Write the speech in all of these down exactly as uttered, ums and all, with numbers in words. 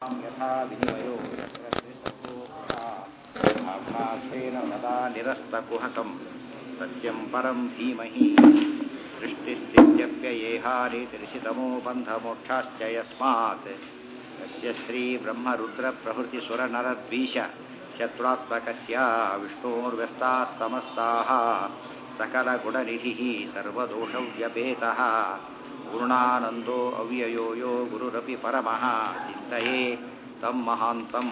ಯಥಾ ವಿನಿಮಯೋ ಭಾಷೇನ ಸದಾ ನಿರಸ್ತಕುಹಕಂ ಸತ್ಯಂ ಪರಂ ಧೀಮಹಿ ಸೃಷ್ಟಿಸ್ಥಿತ್ಯಪ್ಯಯೇಹಾನಿತಿರಿಷಿತಮೋ ಬಂಧಮೋಕ್ಷಾಶ್ಚ ಯಸ್ಮಾತ್ ಯಸ್ಯ ಶ್ರೀ ಬ್ರಹ್ಮರುದ್ರ ಪ್ರಭೃತಿ ಸುರನರದ್ವೀಷ ಶತ್ರುತ್ಮಕಸ್ಯ ವಿಷ್ಣೋರ್ವ್ಯಸ್ತಾಃ ಸಮಸ್ತಾಃ ಸಕಲಗುಣನಿಧಿಃ ಸರ್ವದೋಷವ್ಯಪೇತಃ ಗುರುಣಾನಂದೋ ಅವ್ಯಯೋ ಯೋ ಗುರುರಪಿ ಪರಮಃ ಚಿಂತಯೇ ತಂ ಮಹಾಂತಂ.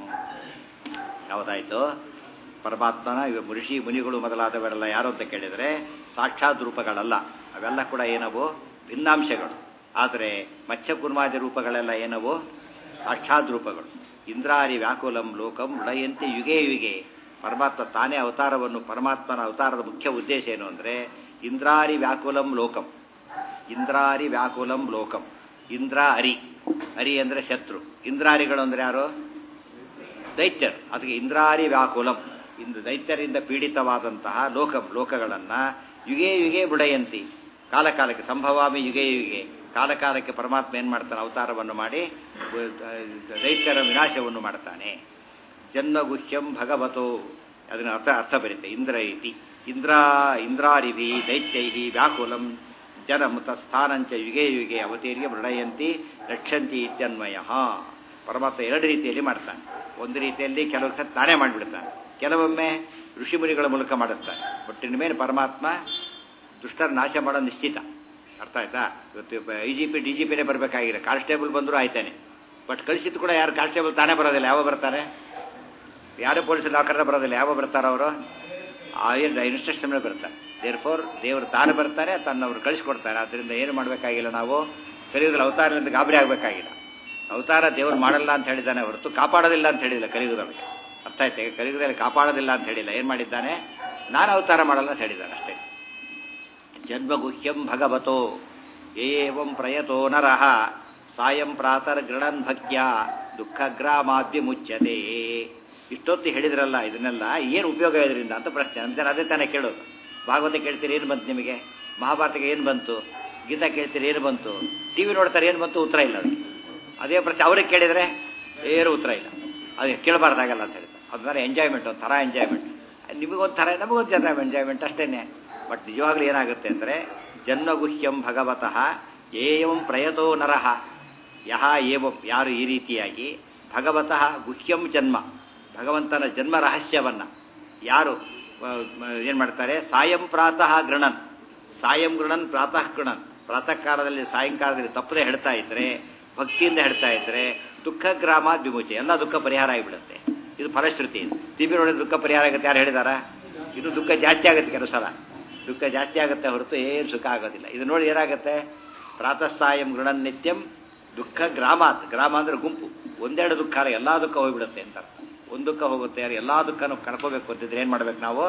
ಯಾವುದಾಯಿತು? ಪರಮಾತ್ಮನ ಇವ ಋಷಿ ಮುನಿಗಳು ಮೊದಲಾದವರೆಲ್ಲ ಯಾರು ಅಂತ ಕೇಳಿದರೆ ಸಾಕ್ಷಾತ್ ರೂಪಗಳಲ್ಲ, ಅವೆಲ್ಲ ಕೂಡ ಏನವು ಭಿನ್ನಾಂಶಗಳು. ಆದರೆ ಮತ್ಸ್ಯಕುರ್ಮಾದಿ ರೂಪಗಳೆಲ್ಲ ಏನವು ಸಾಕ್ಷಾತ್ ರೂಪಗಳು. ಇಂದ್ರಾರಿ ವ್ಯಾಕುಲಂ ಲೋಕಂ ಲಯಂತಿ ಯುಗೇ ಯುಗೆ. ಪರಮಾತ್ಮ ತಾನೇ ಅವತಾರವನ್ನು, ಪರಮಾತ್ಮನ ಅವತಾರದ ಮುಖ್ಯ ಉದ್ದೇಶ ಏನು ಅಂದರೆ ಇಂದ್ರಾರಿ ವ್ಯಾಕುಲಂ ಲೋಕಂ. ಇಂದ್ರಾರಿ ವ್ಯಾಕುಲಂ ಲೋಕಂ. ಇಂದ್ರ ಅರಿ, ಅರಿ ಅಂದರೆ ಶತ್ರು. ಇಂದ್ರಾರಿಗಳು ಅಂದರೆ ಯಾರು? ದೈತ್ಯರು. ಅದಕ್ಕೆ ಇಂದ್ರಾರಿ ವ್ಯಾಕುಲಂ. ಇಂದು ದೈತ್ಯರಿಂದ ಪೀಡಿತವಾದಂತಹ ಲೋಕಂ, ಲೋಕಗಳನ್ನು ಯುಗೇ ಯುಗೇ ಬುಡಯಂತಿ, ಕಾಲಕಾಲಕ್ಕೆ ಸಂಭವಾಮಿ ಯುಗೇ ಯುಗೆ, ಕಾಲಕಾಲಕ್ಕೆ ಪರಮಾತ್ಮ ಏನು ಮಾಡ್ತಾನೆ? ಅವತಾರವನ್ನು ಮಾಡಿ ದೈತ್ಯರ ವಿನಾಶವನ್ನು ಮಾಡ್ತಾನೆ. ಜನ್ಮಗುಹ್ಯಂ ಭಗವತೋ, ಅದನ್ನು ಅರ್ಥ ಅರ್ಥ ಬರುತ್ತೆ. ಇಂದ್ರ ಇತಿ ಇಂದ್ರ ಇಂದ್ರಾರಿಭಿ ದೈತ್ಯೈ ವ್ಯಾಕುಲಂ ಜನಂ ತತ್ಸ್ಥಾನಂಚ ಯುಗೇ ಯುಗೆ ಅವತೀರ್ಯ ಮೃಡಯಂತಿ ರಕ್ಷಂತಿ ಇತ್ಯನ್ವಯ. ಪರಮಾತ್ಮ ಎರಡು ರೀತಿಯಲ್ಲಿ ಮಾಡ್ತಾನೆ. ಒಂದು ರೀತಿಯಲ್ಲಿ ಕೆಲವು ಸತ್ ತಾನೇ ಮಾಡಿಬಿಡ್ತಾನೆ, ಕೆಲವೊಮ್ಮೆ ಋಷಿಮುನಿಗಳ ಮೂಲಕ ಮಾಡಿಸ್ತಾನೆ. ಒಟ್ಟಿನ ಮೇಲೆ ಪರಮಾತ್ಮ ದುಷ್ಟರ ನಾಶ ಮಾಡೋ ನಿಶ್ಚಿತ. ಅರ್ಥ ಆಯ್ತಾ? ಇವತ್ತು I G P D G ಪಿನೇ ಬರಬೇಕಾಗಿದೆ, ಕಾನ್ಸ್ಟೇಬಲ್ ಬಂದರೂ ಆಯ್ತಾನೆ. ಬಟ್ ಕಳಿಸಿದ್ದು ಕೂಡ ಯಾರು ಕಾನ್ಸ್ಟೇಬಲ್ ತಾನೇ ಬರೋದಿಲ್ಲ. ಯಾವ ಬರ್ತಾರೆ? ಯಾರು ಪೊಲೀಸರು ಲಾಕರ್ದ ಬರೋದಿಲ್ಲ. ಯಾವ ಬರ್ತಾರೆ ಅವರು? ಆ ಏನು ಇನ್ಸ್ಟ್ರಕ್ಷನ್ ಮೇಲೆ ಬರ್ತಾರೆ. ದೇರ್ ಫೋರ್ ದೇವರು ತಾನು ಬರ್ತಾರೆ, ತನ್ನವರು ಕಳಿಸ್ಕೊಡ್ತಾರೆ. ಆದ್ದರಿಂದ ಏನು ಮಾಡಬೇಕಾಗಿಲ್ಲ, ನಾವು ಕಲಿಯುಗದಲ್ಲಿ ಅವತಾರದಿಂದ ಗಾಬರಿ ಆಗಬೇಕಾಗಿಲ್ಲ. ಅವತಾರ ದೇವರು ಮಾಡಲ್ಲ ಅಂತ ಹೇಳಿದ್ದಾನೆ ಹೊರತು ಕಾಪಾಡೋದಿಲ್ಲ ಅಂತ ಹೇಳಿಲ್ಲ ಕಲಿಯುಗದೊಳಗೆ. ಅರ್ಥ ಆಯ್ತು? ಕಲಿಯುಗದಲ್ಲಿ ಕಾಪಾಡೋದಿಲ್ಲ ಅಂತ ಹೇಳಿಲ್ಲ. ಏನು ಮಾಡಿದ್ದಾನೆ? ನಾನು ಅವತಾರ ಮಾಡಲ್ಲ ಅಂತ ಹೇಳಿದ್ದಾನೆ ಅಷ್ಟೇ. ಜನ್ಮಗುಹ್ಯಂ ಭಗವತೋ ಏವಂ ಪ್ರಯತೋ ನರಃ ಸಾಯಂ ಪ್ರಾತರ್ ಗೃಣನ್ ಭಕ್ತ್ಯ ದುಃಖಗ್ರಾಮಾದ್ಯ ಮುಚ್ಯತೆ. ಇಷ್ಟೊತ್ತು ಹೇಳಿದ್ರಲ್ಲ, ಇದನ್ನೆಲ್ಲ ಏನು ಉಪಯೋಗ ಇದರಿಂದ ಅಂತ ಪ್ರಶ್ನೆ. ಅಂತ ಅದೇ ತಾನೇ ಕೇಳೋದು. ಭಾಗವತ ಕೇಳ್ತೀರಿ, ಏನು ಬಂತು ನಿಮಗೆ? ಮಹಾಭಾರತಕ್ಕೆ ಏನು ಬಂತು? ಗೀತಾ ಕೇಳ್ತೀರಿ, ಏನು ಬಂತು? ಟಿ ವಿ ನೋಡ್ತಾರೆ, ಏನು ಬಂತು? ಉತ್ತರ ಇಲ್ಲ ಅದಕ್ಕೆ. ಅದೇ ಪ್ರಶ್ನೆ ಅವ್ರಿಗೆ ಕೇಳಿದರೆ ಏನು ಉತ್ತರ ಇಲ್ಲ. ಅದು ಕೇಳಬಾರ್ದಾಗಲ್ಲ ಅಂತ ಹೇಳ್ತಾರೆ. ಅದನ್ನ ಎಂಜಾಯ್ಮೆಂಟ್, ಒಂದು ಥರ ಎಂಜಾಯ್ಮೆಂಟ್. ನಿಮಗೊಂದು ಥರ, ನಮಗೊಂದು ಜನ ಎಂಜಾಯ್ಮೆಂಟ್ ಅಷ್ಟೇ. ಬಟ್ ನಿಜವಾಗ್ಲೂ ಏನಾಗುತ್ತೆ ಅಂದರೆ ಜನ್ಮಗುಹ್ಯಂ ಭಗವತಃ ಏವಂ ಪ್ರಯತೋ ನರಃ ಯಹ ಏವಂ, ಯಾರು ಈ ರೀತಿಯಾಗಿ ಭಗವತಃ ಗುಹ್ಯಂ ಜನ್ಮ, ಭಗವಂತನ ಜನ್ಮ ರಹಸ್ಯವನ್ನು ಯಾರು ಏನು ಮಾಡ್ತಾರೆ? ಸಾಯಂ ಪ್ರಾತಃ ಗೃಣನ್, ಸಾಯಂ ಗೃಣನ್ ಪ್ರಾತಃ ಗೃಣನ್, ಪ್ರಾತಃ ಕಾಲದಲ್ಲಿ ಸಾಯಂಕಾಲದಲ್ಲಿ ತಪ್ಪದೆ ಹೇಳ್ತಾ ಇದ್ರೆ, ಭಕ್ತಿಯಿಂದ ಹೇಳ್ತಾ ಇದ್ರೆ ದುಃಖ ಗ್ರಾಮ ವಿಮುಚೆ, ಎಲ್ಲ ದುಃಖ ಪರಿಹಾರ ಆಗಿಬಿಡುತ್ತೆ. ಇದು ಫಲಶ್ರುತಿ. ತಿಬಿ ನೋಡಿದ್ರೆ ದುಃಖ ಪರಿಹಾರ ಆಗುತ್ತೆ. ಯಾರು ಹೇಳಿದಾರ? ಇದು ದುಃಖ ಜಾಸ್ತಿ ಆಗುತ್ತೆ. ಕೆಲವು ಸಲ ದುಃಖ ಜಾಸ್ತಿ ಆಗುತ್ತೆ ಹೊರತು ಏನು ಸುಖ ಆಗೋದಿಲ್ಲ. ಇದು ನೋಡಿ ಏನಾಗುತ್ತೆ? ಪ್ರಾತಃ ಸಾಯಂ ಗೃಣನ್ ನಿತ್ಯಂ ದುಃಖ ಗ್ರಾಮಾತ್. ಗ್ರಾಮ ಅಂದರೆ ಗುಂಪು. ಒಂದೆರಡು ದುಃಖ ಅಲ್ಲ, ಎಲ್ಲ ದುಃಖ ಹೋಗಿಬಿಡುತ್ತೆ ಅಂತ ಅರ್ಥ. ಒಂದು ದುಃಖ ಹೋಗುತ್ತೆ, ಯಾರು ಎಲ್ಲ ದುಃಖನೂ ಕಳ್ಕೋಬೇಕು ಅಂತಿದ್ರೆ ಏನು ಮಾಡ್ಬೇಕು ನಾವು?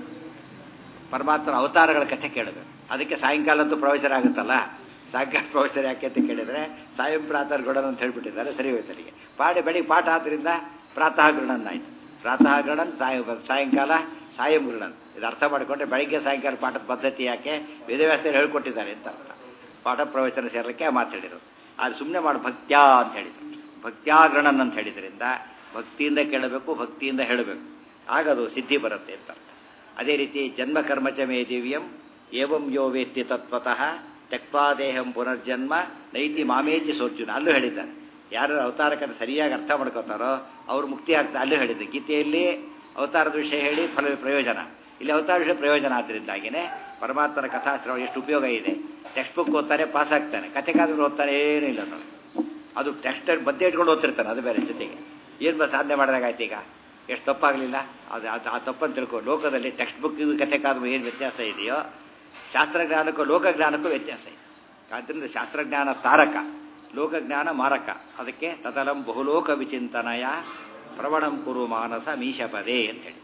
ಪರಮಾತ್ಮನ ಅವತಾರಗಳ ಕಥೆ ಕೇಳಬೇಕು. ಅದಕ್ಕೆ ಸಾಯಂಕಾಲ ಅಂತೂ ಪ್ರವಚನ ಆಗುತ್ತಲ್ಲ. ಸಾಯಂಕಾಲ ಪ್ರವಚನ ಯಾಕೆ ಅಂತ ಕೇಳಿದರೆ ಸಾಯಂ ಪ್ರಾತಃ ಗೃಣನ್ ಅಂತ ಹೇಳ್ಬಿಟ್ಟಿದ್ದಾರೆ. ಸರಿ ಹೋಯ್ತಲ್ಲಿಗೆ ಪಾಡಿ ಬೆಳಿಗ್ಗೆ ಪಾಠ ಆದ್ದರಿಂದ ಪ್ರಾತಃ ಗೃಣನ್ ಆಯಿತು. ಪ್ರಾತಃ ಗೃಣನ್ ಸಾಯ ಸಾಯಂಕಾಲ ಸಾಯಂ ಗೃಣನ್. ಇದು ಅರ್ಥ ಮಾಡಿಕೊಂಡ್ರೆ ಬೆಳಿಗ್ಗೆ ಸಾಯಂಕಾಲ ಪಾಠದ ಪದ್ಧತಿ ಯಾಕೆ ವೇದವ್ಯಾಸರು ಹೇಳ್ಕೊಟ್ಟಿದ್ದಾರೆ ಅಂತ ಅರ್ಥ. ಪಾಠ ಪ್ರವಚನ ಸೇರಲಿಕ್ಕೆ ಮಾತಾಡಿದರು. ಅದು ಸುಮ್ಮನೆ ಮಾಡಿ ಭಕ್ತ್ಯಾ ಅಂತ ಹೇಳಿದರು. ಭಕ್ತ್ಯಾಗ್ರಣನ್ ಅಂತ ಹೇಳಿದ್ರಿಂದ ಭಕ್ತಿಯಿಂದ ಕೇಳಬೇಕು, ಭಕ್ತಿಯಿಂದ ಹೇಳಬೇಕು, ಆಗದು ಸಿದ್ಧಿ ಬರುತ್ತೆ ಅಂತ ಅರ್ಥ. ಅದೇ ರೀತಿ ಜನ್ಮ ಕರ್ಮಚ ಮೇ ದಿವ್ಯಂ ಏವಂ ಯೋ ವೇತ್ತಿ ತತ್ವತಃ ತ್ಯಕ್ವಾದೇಹಂ ಪುನರ್ಜನ್ಮ ನೈತಿ ಮಾಮೇತಿ ಸೋರ್ಜುನ. ಅಲ್ಲೂ ಹೇಳಿದ್ದಾರೆ. ಯಾರು ಅವತಾರಕನ್ನು ಸರಿಯಾಗಿ ಅರ್ಥ ಮಾಡ್ಕೋತಾರೋ ಅವರು ಮುಕ್ತಿ ಆಗ್ತಾರೆ. ಅಲ್ಲೂ ಹೇಳಿದ್ದಾರೆ. ಗೀತೆಯಲ್ಲಿ ಅವತಾರದ ವಿಷಯ ಹೇಳಿ ಫಲ ಪ್ರಯೋಜನ, ಇಲ್ಲಿ ಅವತಾರ ವಿಷಯ ಪ್ರಯೋಜನ. ಆದ್ದರಿಂದಾಗಿಯೇ ಪರಮಾತ್ಮನ ಕಥಾಶ್ರವ ಎಷ್ಟು ಉಪಯೋಗ ಇದೆ. ಟೆಕ್ಸ್ಟ್ ಬುಕ್ ಓದ್ತಾನೆ, ಪಾಸ್ ಆಗ್ತಾನೆ. ಕಥೆಗಾದ್ರು ಓದ್ತಾನೆ, ಏನೂ ಇಲ್ಲ ನೋಡಿ. ಅದು ಟೆಕ್ಸ್ಟ್ ಮಧ್ಯೆ ಇಟ್ಕೊಂಡು ಓದ್ತಿರ್ತಾನೆ, ಅದು ಬೇರೆ. ಜೊತೆಗೆ ಏನು ಬಸ್ ಸಾಧನೆ ಮಾಡಿದಾಗಾಯ್ತು. ಈಗ ಎಷ್ಟು ತಪ್ಪಾಗಲಿಲ್ಲ ಅದು. ಅದು ಆ ತಪ್ಪನ್ನು ತಿಳ್ಕೊ. ಲೋಕದಲ್ಲಿ ಟೆಕ್ಸ್ಟ್ ಬುಕ್ ಕಥೆಗಾದ್ರೂ ಏನು ವ್ಯತ್ಯಾಸ ಇದೆಯೋ ಶಾಸ್ತ್ರಜ್ಞಾನಕ್ಕೂ ಲೋಕಜ್ಞಾನಕ್ಕೂ ವ್ಯತ್ಯಾಸ ಇದೆ. ಆದ್ದರಿಂದ ಶಾಸ್ತ್ರಜ್ಞಾನ ತಾರಕ, ಲೋಕಜ್ಞಾನ ಮಾರಕ. ಅದಕ್ಕೆ ತದಲಂ ಬಹುಲೋಕ ವಿಚಿಂತನಯ ಪ್ರವಣಂ ಕುರು ಮಾನಸ ಮೀಶಪದೇ ಅಂತೇಳಿ.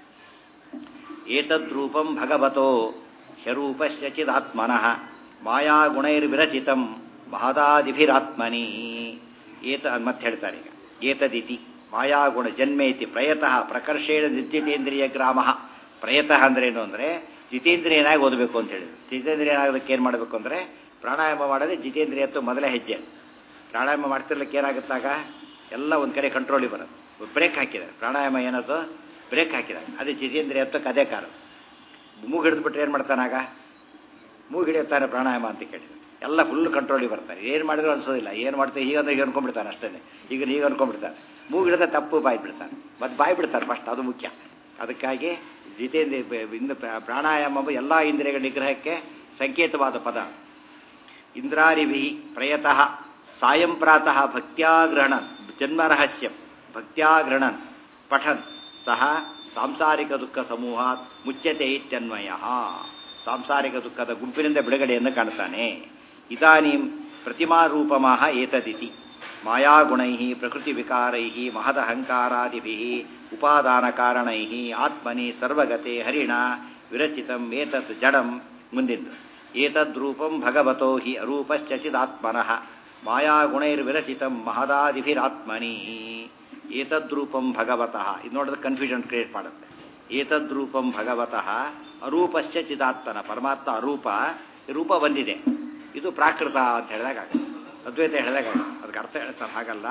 ಏತದ್ರೂಪಂ ಭಗವತೋ ಹ್ಯರೂಪಸ್ಯ ಚಿದಾತ್ಮನಃ ಮಾಯಾಗುಣೈರ್ವಿರಚಿತಂ ಮಹದಾದಿಭಿರಾತ್ಮನಿ. ಏತ ಮತ್ತೆ ಹೇಳ್ತಾರೆ ಈಗ. ಏತದಿತಿ ಮಾಯಾಗುಣ ಜನ್ಮೇತಿ ಪ್ರಯತಃ ಪ್ರಕರ್ಷೇಣ ನಿರ್ಜಿತೇಂದ್ರಿಯ ಗ್ರಾಮ. ಪ್ರಯತಃ ಅಂದ್ರೇನು ಅಂದರೆ ಜಿತೇಂದ್ರಿಯನಾಗಿ ಓದಬೇಕು ಅಂತ ಹೇಳಿದ್ರು. ಜಿತೇಂದ್ರಿಯನಾಗೋದಕ್ಕೆ ಏನು ಮಾಡಬೇಕು ಅಂದರೆ ಪ್ರಾಣಾಯಾಮ ಮಾಡೋದೇ ಜಿತೇಂದ್ರಿಯತ್ತು ಮೊದಲೇ ಹೆಜ್ಜೆ. ಪ್ರಾಣಾಯಾಮ ಮಾಡ್ತಿರ್ಲಿಕ್ಕೆ ಏನಾಗುತ್ತಾಗ ಎಲ್ಲ ಒಂದು ಕಡೆ ಕಂಟ್ರೋಲಿಗೆ ಬರೋದು. ಬ್ರೇಕ್ ಹಾಕಿದ್ದಾರೆ ಪ್ರಾಣಾಯಾಮ ಏನದು ಬ್ರೇಕ್ ಹಾಕಿದ್ದಾರೆ. ಅದೇ ಜಿತೇಂದ್ರಿಯ ಎತ್ತಕ್ಕೆ ಅದೇ ಕಾರಣ. ಮೂಗು ಹಿಡಿದ್ಬಿಟ್ರೆ ಏನು ಮಾಡ್ತಾನಾಗ ಮೂಗು ಹಿಡಿಯುತ್ತಾನೆ ಪ್ರಾಣಾಯಾಮ ಅಂತ ಕೇಳಿದ್ರು. ಎಲ್ಲ ಫುಲ್ ಕಂಟ್ರೋಲಿಗೆ ಬರ್ತಾರೆ. ಏನು ಮಾಡಿದ್ರು ಅನ್ಸೋದಿಲ್ಲ. ಏನು ಮಾಡ್ತಾರೆ ಹೀಗಂದ್ರೆ ಹೀಗೆ ಅನ್ಕೊಂಡ್ಬಿಡ್ತಾನೆ ಅಷ್ಟೇ. ಈಗ ಹೀಗೆ ಅನ್ಕೊಂಡ್ಬಿಡ್ತಾನೆ. ಮೂಗು ಹಿಡಿದ ತಪ್ಪು ಬಾಯಿ ಬಿಡ್ತಾನೆ. ಮತ್ತು ಬಾಯಿ ಬಿಡ್ತಾರೆ ಫಸ್ಟ್, ಅದು ಮುಖ್ಯ. ಅದಕ್ಕಾಗಿ ಜಿತೇಂದ್ರಿಯ ಇಂದ ಪ್ರಾಣಾಯಾಮ ಎಲ್ಲ ಇಂದ್ರಿಯಗಳ ನಿಗ್ರಹಕ್ಕೆ ಸಂಕೇತವಾದ ಪದ. ಇಂದ್ರಾರಿಭಿ ಪ್ರಯತಃ ಸಾಯಂ ಪ್ರಾತಃ ಭಕ್ತ್ಯಾಗ್ರಹಣನ್ ಜನ್ಮರಹಸ್ಯಂ ಭಕ್ತ್ಯಾಗ್ರಹಣನ್ ಪಠನ್ ಸಹ ಸಾಂಸಾರಿಕ ದುಃಖ ಸಮೂಹಾತ್ ಮುಚ್ಯತೆ ಇತ್ಯನ್ವಯ. ಸಾಂಸಾರಿಕ ದುಃಖದ ಗುಂಪಿನಿಂದ ಬಿಡುಗಡೆಯನ್ನು ಕಾಣ್ತಾನೆ. ಇದಾನೀಂ ಪ್ರತಿಮಾರೂಪಮಃ ಏತದಿತಿ ಮಾಯಾಗುಣೈ ಪ್ರಕೃತಿ ವಿಕಾರೈ ಮಹದಹಂಕಾರಾದಿಭಿ ಉಪಾದಾನ ಕಾರಣೈ ಆತ್ಮನಿ ಸರ್ವಗತೆ ಹರಿಣ ವಿರಚಿತಂ ಏತತ್ ಜಡಂ. ಮುಂದಿಂದು ಏತದ್ರೂಪಂ ಭಗವತೋ ಹಿ ಅರೂಪಶ್ಚಿದಾತ್ಮನಃ ಮಾಯಾಗುಣೈರ್ವಿರಚಿತಂ ಮಹದಾದಿಭಿರಾತ್ಮನಿ. ಏತದ್ರೂಪಂ ಭಗವತಃ ಇದು ನೋಡಿದ್ರೆ ಕನ್ಫ್ಯೂಷನ್ ಕ್ರಿಯೇಟ್ ಮಾಡುತ್ತೆ. ಏತದ್ರೂಪಂ ಭಗವತಃ ಅರೂಪಶ್ಚ ಚಿದಾತ್ಮನ. ಪರಮಾತ್ಮ ಅರೂಪ, ರೂಪ ಬಂದಿದೆ, ಇದು ಪ್ರಾಕೃತ ಅಂತ ಹೇಳಿದಾಗ ಅದ್ವೈತ ಹೇಳಿದಾಗ ಅದಕ್ಕೆ ಅರ್ಥ ಹೇಳ್ತಾರೆ. ಹಾಗಲ್ಲ.